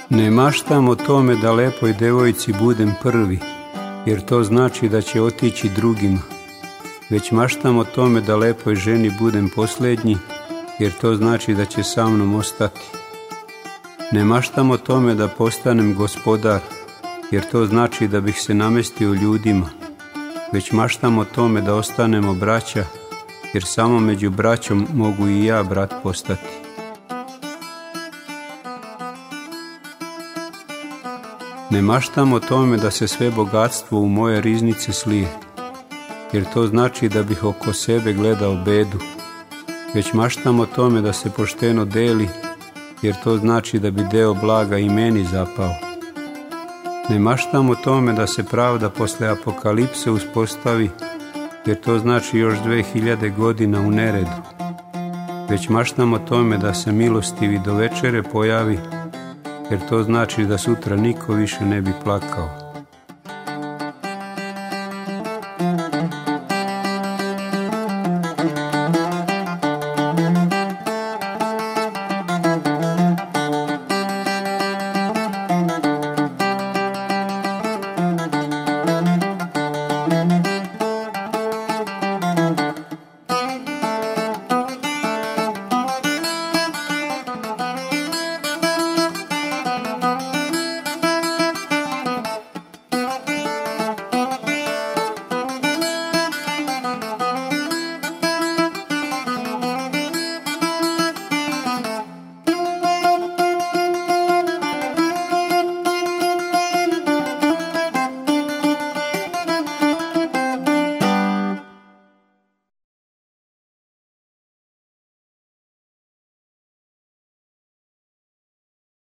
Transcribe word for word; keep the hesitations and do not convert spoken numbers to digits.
Ne maštam o tome da lepoj devojci budem prvi, jer to znači da će otići drugima. Već maštam o tome da lepoj ženi budem posljednji, jer to znači da će sa mnom ostati. Ne maštam o tome da postanem gospodar, jer to znači da bih se namestio ljudima. Već maštam o tome da ostanemo braća, jer samo među braćom mogu i ja brat postati. Ne maštam o tome da se sve bogatstvo u moje riznice slije, jer to znači da bih oko sebe gledao bedu. Već maštam o tome da se pošteno deli, jer to znači da bi deo blaga i meni zapao. Ne maštam o tome da se pravda posle apokalipse uspostavi, jer to znači još dve hiljade godina u neredu. Već maštam o tome da se milostivi do večere pojavi, jer to znači da sutra niko više ne bi plakao.